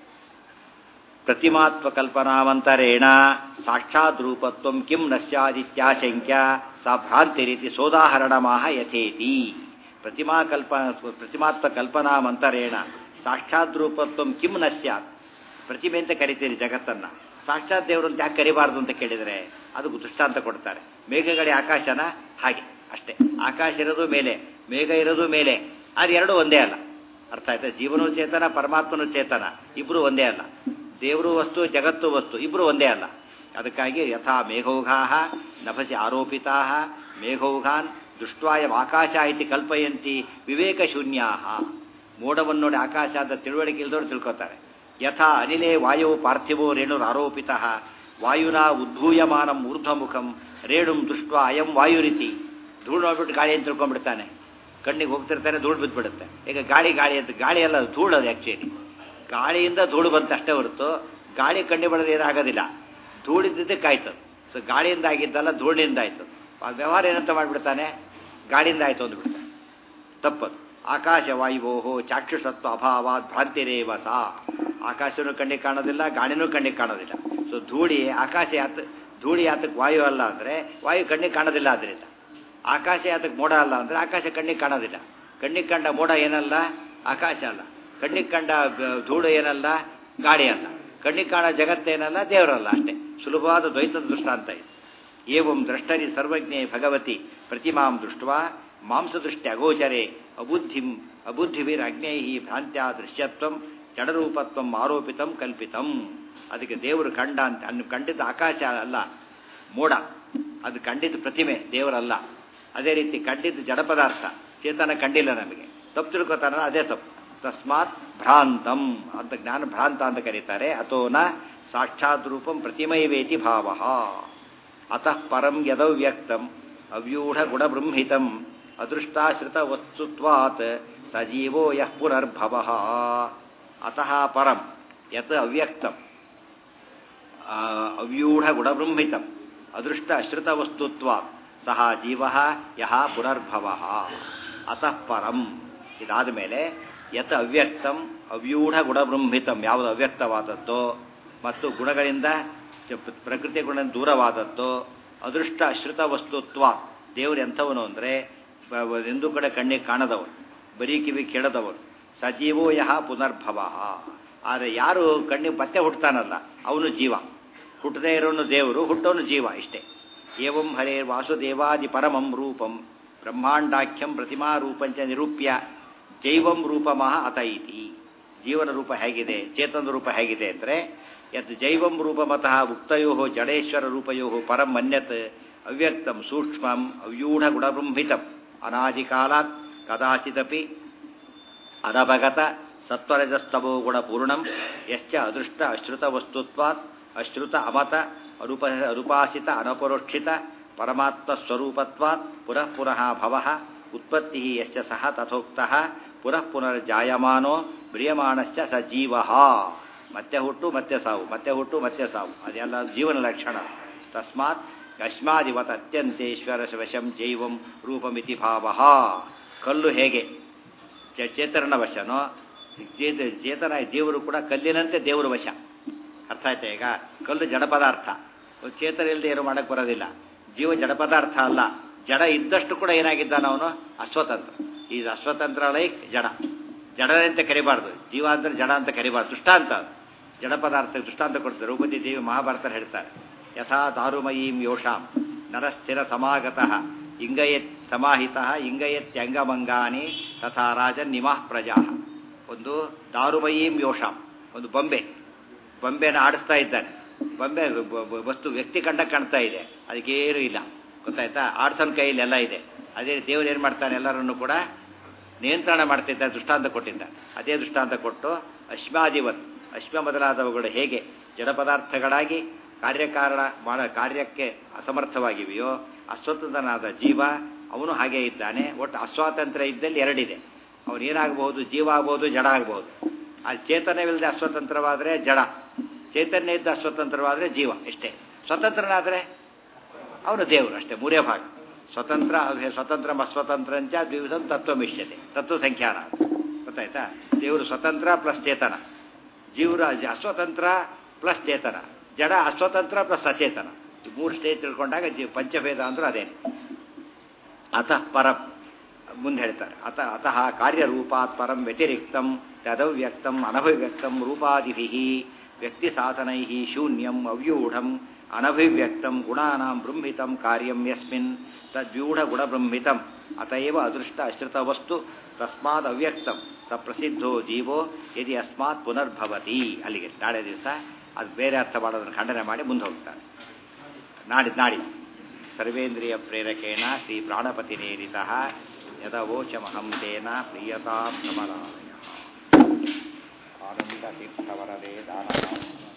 ಪ್ರತಿಮಾತ್ವ ಕಲ್ಪನಾವಂತರೇಣ ಸಾಕ್ಷಾತ್ ರೂಪತ್ವಂ ಕಿಂ ನಶ್ಯಾದಿತ್ಯಾಶಂಕ್ಯ ಸಾ ಭ್ರಾಂತಿ ರೀತಿ ಸೋದಾಹರಣಮಾಹ ಯಥೇತಿ. ಪ್ರತಿಮಾ ಕಲ್ಪ ಪ್ರತಿಮಾತ್ವ ಕಲ್ಪನಾವಂತರೇಣ ಸಾಕ್ಷಾತ್ ರೂಪತ್ವಂ ಕಿಂ ನಶ್ಯಾತ್. ಪ್ರತಿಮೆ ಅಂತ ಕರಿತೀರಿ ಜಗತ್ತನ್ನು, ಸಾಕ್ಷಾತ್ ದೇವರು ಅಂತ ಯಾಕೆ ಕರಿಬಾರ್ದು ಅಂತ ಕೇಳಿದರೆ ಅದಕ್ಕೆ ದೃಷ್ಟಾಂತ ಕೊಡ್ತಾರೆ. ಮೇಘಗಳೇ ಆಕಾಶನ ಹಾಗೆ ಅಷ್ಟೇ. ಆಕಾಶ ಇರೋದು ಮೇಲೆ, ಮೇಘ ಇರೋದು ಮೇಲೆ, ಅದು ಎರಡೂ ಒಂದೇ ಅಲ್ಲ. ಅರ್ಥ ಆಯ್ತಾ? ಜೀವನೂ ಚೇತನ, ಪರಮಾತ್ಮನೂ ಚೇತನ, ಇಬ್ಬರು ಒಂದೇ ಅಲ್ಲ. ದೇವರು ವಸ್ತು, ಜಗತ್ತು ವಸ್ತು, ಇಬ್ಬರು ಒಂದೇ ಅಲ್ಲ. ಅದಕ್ಕಾಗಿ ಯಥಾ ಮೇಘೌಘಾಹ ನಭಸಿ ಆರೋಪಿತಾಃ ಮೇಘೌಘಾನ್ ದೃಷ್ಟ್ವಾಯಂ ಆಕಾಶ ಇತಿ ಕಲ್ಪಯಂತಿ ವಿವೇಕಶೂನ್ಯಾಃ. ಮೋಡವನ್ನು ನೋಡಿ ಆಕಾಶ ಅಂತ ತಿಳುವಳಿಕೆ ಇಲ್ದವರು ತಿಳ್ಕೊತಾರೆ. ಯಥಾ ಅನಿಲೇ ವಾಯು ಪಾರ್ಥಿವೋ ರೇಣುರ್ ಆರೋಪಿತಃ ವಾಯುನಾ ಉದ್ಭೂಯಮಾನಂ ಊರ್ಧ್ವಮುಖಂ ರೇಣುಂ ದೃಷ್ಟ್ವಾ ಅಯಂ ವಾಯುರಿತಿ. ಧೂಳು ನೋಡ್ಬಿಟ್ಟು ಗಾಳಿ ಅಂತ ತಿಳ್ಕೊಂಡ್ಬಿಡ್ತಾನೆ, ಕಣ್ಣಿಗೆ ಹೋಗ್ತಿರ್ತಾನೆ, ಧೂಳು ಬಿದ್ದುಬಿಡುತ್ತೆ. ಈಗ ಗಾಳಿ ಗಾಳಿ ಅಂತ, ಗಾಳಿ ಅಲ್ಲ ಧೂಳು. ಅದು ಆ್ಯಕ್ಚುಲಿ ಗಾಳಿಯಿಂದ ಧೂಳು ಬಂತು ಅಷ್ಟೇ ಹೊರತು ಗಾಳಿ ಕಣ್ಣಿ ಬಡೋದು ಏನಾಗೋದಿಲ್ಲ. ಧೂಳಿದ್ದಕ್ಕೆ ಆಯ್ತು. ಸೊ ಗಾಳಿಯಿಂದ ಆಗಿದ್ದಲ್ಲ, ಧೂಳಿನಿಂದ ಆಯಿತು. ಆ ವ್ಯವಹಾರ ಏನಂತ ಮಾಡಿಬಿಡ್ತಾನೆ, ಗಾಳಿಯಿಂದ ಆಯಿತು ಅಂದ್ಬಿಡ್ತಾನೆ. ತಪ್ಪದು. ಆಕಾಶ ವಾಯುವೋಹೋ ಚಾಕ್ಷುಷತ್ವ ಅಭಾವಾತ್ ಭ್ರಾಂತಿರೇವ ಸಾ. ಆಕಾಶನೂ ಕಣ್ಣಿಗೆ ಕಾಣೋದಿಲ್ಲ, ಗಾಳಿನೂ ಕಣ್ಣಿಗೆ ಕಾಣೋದಿಲ್ಲ. ಸೊ ಧೂಳಿ ಆಕಾಶ ಯಾತ ಧೂಳಿ ಯಾತಕ್ಕೆ ವಾಯು ಅಲ್ಲ ಅಂದರೆ ವಾಯು ಕಣ್ಣಿಗೆ ಕಾಣೋದಿಲ್ಲ. ಅದರಿಂದ ಆಕಾಶ ಯಾತಕ್ಕೆ ಮೋಡ ಅಲ್ಲ ಅಂದರೆ ಆಕಾಶ ಕಣ್ಣಿಗೆ ಕಾಣೋದಿಲ್ಲ. ಕಣ್ಣಿಗೆ ಕಂಡ ಮೋಡ ಏನಲ್ಲ, ಆಕಾಶ ಅಲ್ಲ. ಕಣ್ಣಿಗೆ ಕಂಡ ಧೂಳು ಏನಲ್ಲ, ಗಾಳಿ ಅಲ್ಲ. ಕಣ್ಣಿಗೆ ಕಾಣೋ ಜಗತ್ತೇನಲ್ಲ, ದೇವರಲ್ಲ. ಅಷ್ಟೇ ಸುಲಭವಾದ ದ್ವೈತದ ದೃಷ್ಟಾಂತ ಇದು. ಏವಂ ದ್ರಷ್ಟರಿ ಸರ್ವಜ್ಞೆ ಭಗವತಿ ಪ್ರತಿಮಾಂ ದೃಷ್ಟ್ವಾ ಮಾಂಸದೃಷ್ಟಿ ಅಗೋಚರೆ ಅಬುದ್ಧಿಂ ಅಬುದ್ಧಿವಿರ್ ಅಗ್ನೈ ಭ್ರಾಂತ್ಯಾ ದೃಶ್ಯತ್ವಂ ಜಡರೂಪತ್ವಂ ಆರೋಪಿತಂ ಕಲ್ಪಿತಂ. ಅದಕ್ಕೆ ದೇವರು ಕಂಡ ಅಂತ ಅನ್ನು ಕಂಡಿದ್ದ ಆಕಾಶ ಅಲ್ಲ, ಮೋಡ. ಅದು ಕಂಡಿದ್ದ ಪ್ರತಿಮೆ, ದೇವರಲ್ಲ. ಅದೇ ರೀತಿ ಕಂಡಿದ್ದು ಜಡ ಪದಾರ್ಥ, ಚೇತನ ಕಂಡಿಲ್ಲ. ನಮಗೆ ತಪ್ಪು ತಿಳ್ಕೊತಾರ, ಅದೇ ತಪ್ಪು. ತಸ್ಮಾತ್ ಭ್ರಾಂತಂ ಅಂತ ಜ್ಞಾನ ಭ್ರಾಂತ ಅಂತ ಕರೀತಾರೆ. ಅಥೋನ ಸಾಕ್ಷಾತ್ ರೂಪಂ ಪ್ರತಿಮೈವೇತಿ ಭಾವ. ಅತಃ ಪರಂ ಯದವ್ಯಕ್ತಂ ಅವ್ಯೂಢ ಗುಣಬೃಂಹಿತಂ ಅದೃಷ್ಟಾಶ್ರಿತ ವಸ್ತುತ್ವಾತ್ ಸಜೀವೋ ಯಃ ಪುನರ್ಭವಃ. ಅತಃ ಪರಂ ಯತ್ ಅವ್ಯಕ್ತಂ ಅವ್ಯೂಢ ಗುಣಬೃಂಹಿತಂ ಅದೃಷ್ಟ ಅಶ್ರಿತ ವಸ್ತುತ್ವಾತ್ ಸಹ ಜೀವಃ ಯಃ ಪುನರ್ಭವಃ. ಅತಃ ಪರಂ ಇದಾದ ಮೇಲೆ ಯತ್ ಅವ್ಯಕ್ತಂ ಅವ್ಯೂಢ ಗುಣಬೃಂಹಿತಂ, ಯಾವುದು ಅವ್ಯಕ್ತವಾದದ್ದೋ ಮತ್ತು ಗುಣಗಳಿಂದ ಪ್ರಕೃತಿ ಗುಣ ದೂರವಾದದ್ದು, ಅದೃಷ್ಟ ಅಶ್ರಿತ ವಸ್ತುತ್ವ, ದೇವರು ಎಂಥವನು ಅಂದರೆ ಎಂದೂ ಕಡೆ ಕಣ್ಣಿಗೆ ಕಾಣದವರು, ಬರೀ ಕಿವಿ ಕೇಳದವರು. ಸಜೀವೋ ಯಹ ಪುನರ್ಭವ. ಆದರೆ ಯಾರು ಕಣ್ಣಿಗೆ ಮತ್ತೆ ಹುಟ್ಟುತ್ತಾನಲ್ಲ ಅವನು ಜೀವ, ಹುಟ್ಟದೇ ಇರೋನು ದೇವರು, ಹುಟ್ಟೋನು ಜೀವ. ಇಷ್ಟೇ. ಏವಂ ಹರೇ ವಾಸುದೇವಾದಿ ಪರಮಂ ರೂಪಂ ಬ್ರಹ್ಮಾಂಡಾಖ್ಯಂ ಪ್ರತಿಮಾ ರೂಪಂಚ ನಿರೂಪ್ಯ ಜೈವಂ ರೂಪಮಃ ಅತ ಇತಿ. ಜೀವನ ರೂಪ ಹೇಗಿದೆ, ಚೇತನ ರೂಪ ಹೇಗಿದೆ ಅಂದರೆ ಯತ್ ಜೈವಂ ರೂಪಮತಃ ಉಕ್ತಯೋ ಜಡೇಶ್ವರ ರೂಪಯೋ ಪರಂ ಮನ್ಯತ್ ಅವ್ಯಕ್ತಂ ಸೂಕ್ಷ್ಮಂ ಅವ್ಯೂಢ ಗುಣಬೃಂಹಿತಂ ಅನಾದಿಕಾಲಾತ್ ಕದಾಚಿದಪಿ ಅನಭಗತ ಸತ್ವರಜಸ್ತಮೋ ಗುಣಪೂರ್ಣಂ ಯಶ್ಚ ಅದೃಷ್ಟ ಅಶ್ರುತ ವಸ್ತುತ್ವಾತ್ ಅಶ್ರುತ ಅಮತ ಅನುಪ ಅನುಪಾಸಿತ ಅನಪರೋಕ್ಷಿತ ಪರಮಾತ್ಮ ಸ್ವರೂಪತ್ವಾತ್ ಪುನಃ ಪುನಃ ಭವಃ ಉತ್ಪತ್ತಿ ಯಶ್ಚ ಸಹ ತಥೋಕ್ತಃ ಪುನಃ ಪುನರ್ಜಾಯಮಾನೋ ಮ್ರಿಯಮಾಣಶ್ಚ ಸ ಜೀವಃ. ಮತ್ತೆ ಹುಟ್ಟು ಮತ್ತೆ ಸಾವು, ಮತ್ತೆ ಹುಟ್ಟು ಮತ್ತೆ ಸಾವು, ಅದೆಲ್ಲ ಜೀವನ ಲಕ್ಷಣ. ತಸ್ಮಾತ್ ಅಸ್ಮಾದಿವತ್ ಅತ್ಯಂತೇಶ್ವರ ವಶಂ ಜೈವಂ ರೂಪಮಿತಿ ಭಾವಃ. ಕಲ್ಲು ಹೇಗೆ ಚೇತನ ವಶನೋ, ಚೇತನ ಜೀವರು ಕೂಡ ಕಲ್ಲಿನಂತೆ ದೇವರು ವಶ. ಅರ್ಥ ಆಯ್ತಾ? ಈಗ ಕಲ್ಲು ಜಡ ಪದಾರ್ಥ, ಚೇತನ ಇಲ್ಲದೆ ಏನು ಮಾಡಕ್ಕೆ ಬರೋದಿಲ್ಲ. ಜೀವ ಜಡ ಪದಾರ್ಥ ಅಲ್ಲ, ಜಡ ಇದ್ದಷ್ಟು ಕೂಡ ಏನಾಗಿದ್ದಾನ ಅವನು ಅಸ್ವತಂತ್ರ. ಈಸ್ ಅಸ್ವತಂತ್ರ ಲೈಕ್ ಜಡ. ಜಡ ಅಂತ ಕರಿಬಾರ್ದು, ಜೀವ ಅಂದ್ರೆ ಜಡ ಅಂತ ಕರಿಬಾರ್ದು. ದೃಷ್ಟಾಂತ ಜಡ ಪದಾರ್ಥ ದೃಷ್ಟಾಂತ ಕೊಡ್ತಾರೆ. ದ್ರೌಪದಿ ದೇವಿ ಮಹಾಭಾರತ ಹೇಳ್ತಾರೆ, ಯಥಾ ದಾರುಮಯೀಂ ಯೋಷಾಂ ನರಸ್ಥಿರ ಸಮಾಗತಃ ಇಂಗಯತ್ ಸಮಾಹಿತಃ ಇಂಗಯತ್ಯಂಗಮಂಗಾನಿ ತಥಾ ರಾಜನ್ ನಿಮಃ ಪ್ರಜಾ. ಒಂದು ದಾರುಮಯೀಂ ಯೋಷಾಂ, ಒಂದು ಬೊಂಬೆ, ಬೊಂಬೆನ ಆಡಿಸ್ತಾ ಇದ್ದಾನೆ. ಬೊಂಬೆ ವಸ್ತು ವ್ಯಕ್ತಿ ಕಂಡ ಕಾಣ್ತಾ ಇದೆ, ಅದಕ್ಕೇನು ಇಲ್ಲ, ಗೊತ್ತಾಯ್ತಾ? ಆಡ್ಸೋನ್ ಕೈಯಲ್ಲಿ ಎಲ್ಲ ಇದೆ. ಅದೇ ದೇವರು ಏನು ಮಾಡ್ತಾನೆ, ಎಲ್ಲರನ್ನು ಕೂಡ ನಿಯಂತ್ರಣ ಮಾಡ್ತಿದ್ದಾರೆ. ದೃಷ್ಟಾಂತ ಕೊಟ್ಟಿದ್ದಾರೆ. ಅದೇ ದೃಷ್ಟಾಂತ ಕೊಟ್ಟು ಅಶ್ಮಾದಿವತ್, ಅಶ್ಮ ಮೊದಲಾದವುಗಳು ಹೇಗೆ ಜಡ ಪದಾರ್ಥಗಳಾಗಿ ಕಾರ್ಯಕಾರಣ ಮಾಡ ಕಾರ್ಯಕ್ಕೆ ಅಸಮರ್ಥವಾಗಿವೆಯೋ, ಅಸ್ವತಂತ್ರನಾದ ಜೀವ ಅವನು ಹಾಗೇ ಇದ್ದಾನೆ. ಒಟ್ಟು ಅಸ್ವಾತಂತ್ರ್ಯ ಇದ್ದಲ್ಲಿ ಎರಡಿದೆ. ಅವನು ಏನಾಗಬಹುದು, ಜೀವ ಆಗ್ಬೋದು, ಜಡ ಆಗ್ಬೋದು. ಅಲ್ಲಿ ಚೇತನವಿಲ್ಲದೆ ಅಸ್ವತಂತ್ರವಾದರೆ ಜಡ, ಚೈತನ್ಯ ಇದ್ದ ಅಸ್ವತಂತ್ರವಾದರೆ ಜೀವ. ಇಷ್ಟೇ. ಸ್ವತಂತ್ರನಾದರೆ ಅವನು ದೇವರು. ಅಷ್ಟೇ, ಮೂರೇ ಭಾಗ. ಸ್ವತಂತ್ರ ಸ್ವತಂತ್ರ ಅಸ್ವತಂತ್ರಂಚ ದ್ವಿವಿಧಂ ತತ್ವಮಿಷ್ಯತೆ, ತತ್ವ ಸಂಖ್ಯಾನ. ಗೊತ್ತಾಯ್ತಾ? ದೇವರು ಸ್ವತಂತ್ರ ಪ್ಲಸ್ ಚೇತನ, ಜೀವರ ಅಸ್ವತಂತ್ರ ಪ್ಲಸ್ ಚೇತನ, ಜಡ ಅಸ್ವತಂತ್ರ ಪ್ಲಸ್ ಅಚೇತನ. ಮೂರು ಸ್ಟೇಜ್ ತಿಳ್ಕೊಂಡಾಗ ಜೀವ ಪಂಚಭೇದ ಅಂದ್ರೂ ಅದೇನೆ. ಅತಃ ಪರಂ ಮುಂದೆ ಹೇಳ್ತಾರೆ. ಅತ ಅತಃ ಕಾರ್ಯರೂಪಾತ್ ಪರಂ ವ್ಯತಿರಿಕ್ತಂ ತದವ್ಯಕ್ತಂ ಅನಭಿವ್ಯಕ್ತಂ ರೂಪಾದಿಭಿಃ ವ್ಯಕ್ತಿ ಸಾಧನೈ ಶೂನ್ಯಂ ಅವ್ಯೂಢಂ ಅನಭಿವ್ಯಕ್ತಂ ಗುಣಾನಾಂ ಬೃಂಹಿತಂ ಕಾರ್ಯಂ ಯಸ್ಮಿನ್ ತದ್ವ್ಯೂಢ ಗುಣಬೃಂಹಿತಂ ಅತಯವ ಅದೃಷ್ಟ ಅಶ್ರಿತ ವಸ್ತು ತಸ್ಮಾದ್ ಅವ್ಯಕ್ತಂ ಸ ಪ್ರಸಿದ್ಧೋ ಜೀವೋ ಯದಿ ಅಸ್ಮಾತ್ ಪುನರ್ಭವತಿ. ಅಲ್ಲಿಗೆ ನಾಳೆ ದಿವಸ ಅದು ಬೇರೆ ಅರ್ಥ ಮಾಡೋದನ್ನು ಖಂಡನೆ ಮಾಡಿ ಮುಂದೆ ಹೋಗ್ತಾರೆ. ನಾಡಿ ನಾಡಿ ಸರ್ವೇಂದ್ರಿಯ ಪ್ರೇರಕೇಣ ಶ್ರೀ ಪ್ರಾಣಪತಿ ನೇರಿತಃ ಯದವೋಚಮಹಂ ತೇನ ಪ್ರಿಯತಾಂ ಸಮರಾಯ. ಆನಂದ ತೀರ್ಥವರದೇ ದಾನ